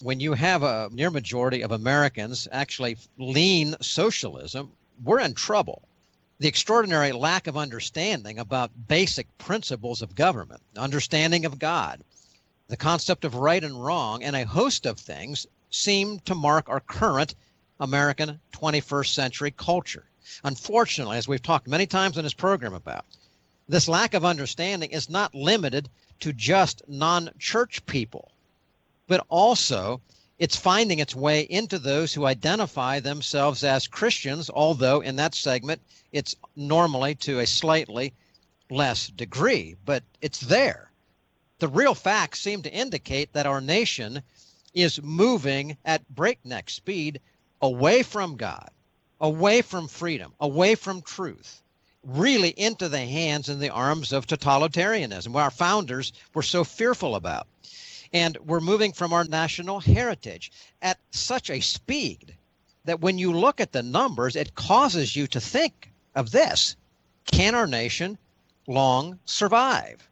When you have a near majority of Americans actually lean socialism, we're in trouble. The extraordinary lack of understanding about basic principles of government, understanding of God, the concept of right and wrong, and a host of things seem to mark our current American 21st century culture. Unfortunately, as we've talked many times in this program about, this lack of understanding is not limited to just non-church people, but also it's finding its way into those who identify themselves as Christians, although in that segment it's normally to a slightly less degree, but it's there. The real facts seem to indicate that our nation is moving at breakneck speed away from God, away from freedom, away from truth, really into the hands and the arms of totalitarianism, what our founders were so fearful about. And we're moving from our national heritage at such a speed that when you look at the numbers, it causes you to think of this. Can our nation long survive?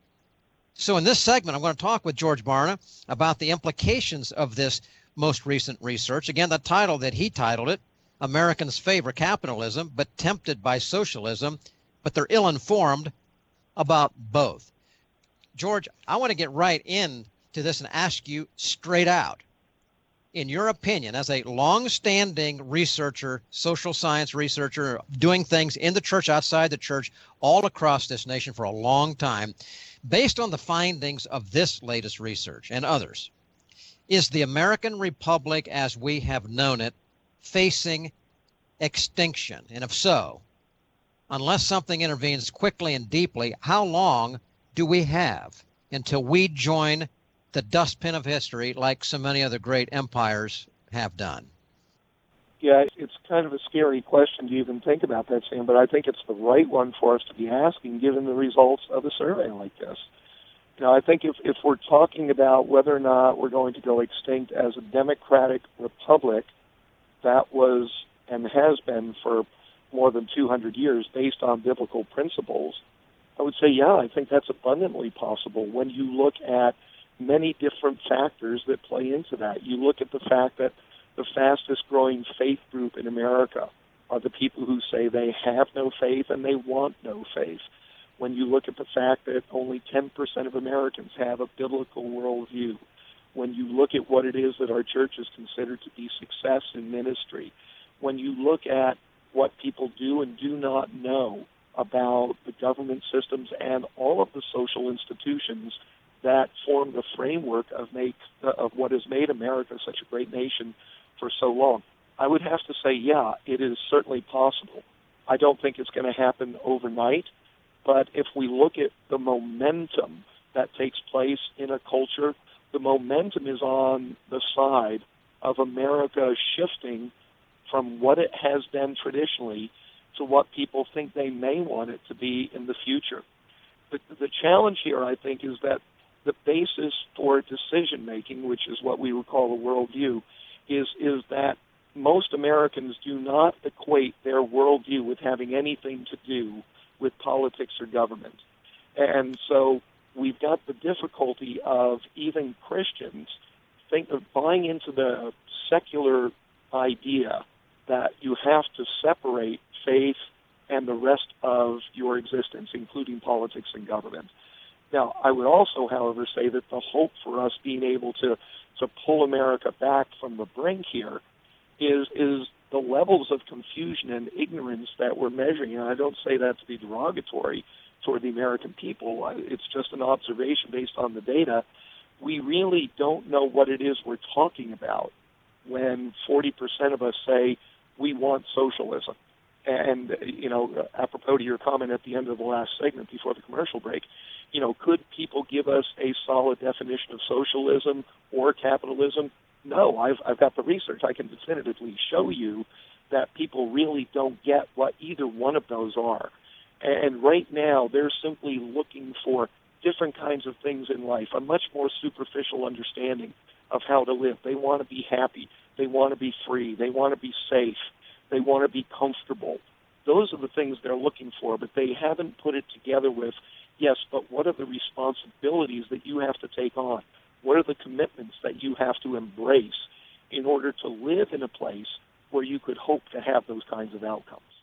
So in this segment, I'm going to talk with George Barna about the implications of this most recent research. Again, the title that he titled it, Americans Favor Capitalism, but Tempted by Socialism, but they're ill-informed about both. George, I want to get right into this and ask you straight out. In your opinion, as a long-standing researcher, social science researcher, doing things in the church, outside the church, all across this nation for a long time, based on the findings of this latest research and others, is the American Republic as we have known it facing extinction? And if so, unless something intervenes quickly and deeply, how long do we have until we join the dustbin of history like so many other great empires have done? Yeah, it's kind of a scary question to even think about that, Sam, but I think it's the right one for us to be asking given the results of a survey like this. I think if we're talking about whether or not we're going to go extinct as a democratic republic, that was and has been for more than 200 years based on biblical principles, I would say, yeah, I think that's abundantly possible when you look at many different factors that play into that. You look at the fact that the fastest growing faith group in America are the people who say they have no faith and they want no faith. When you look at the fact that only 10% of Americans have a biblical worldview, when you look at what it is that our churches consider to be success in ministry, when you look at what people do and do not know about the government systems and all of the social institutions that form the framework of what has made America such a great nation for so long, I would have to say, yeah, it is certainly possible. I don't think it's going to happen overnight, but if we look at the momentum that takes place in a culture, the momentum is on the side of America shifting from what it has been traditionally to what people think they may want it to be in the future. The challenge here, I think, is that the basis for decision-making, which is what we would call a worldview, is that most Americans do not equate their worldview with having anything to do with politics or government. And so we've got the difficulty of even Christians think of buying into the secular idea that you have to separate faith and the rest of your existence, including politics and government. Now, I would also, however, say that the hope for us being able to pull America back from the brink here is the levels of confusion and ignorance that we're measuring. And I don't say that to be derogatory toward the American people. It's just an observation based on the data. We really don't know what it is we're talking about when 40% of us say we want socialism. And, apropos to your comment at the end of the last segment before the commercial break, could people give us a solid definition of socialism or capitalism? No, I've got the research. I can definitively show you that people really don't get what either one of those are. And right now, they're simply looking for different kinds of things in life, a much more superficial understanding of how to live. They want to be happy. They want to be free. They want to be safe. They want to be comfortable. Those are the things they're looking for, but they haven't put it together with, yes, but what are the responsibilities that you have to take on? What are the commitments that you have to embrace in order to live in a place where you could hope to have those kinds of outcomes?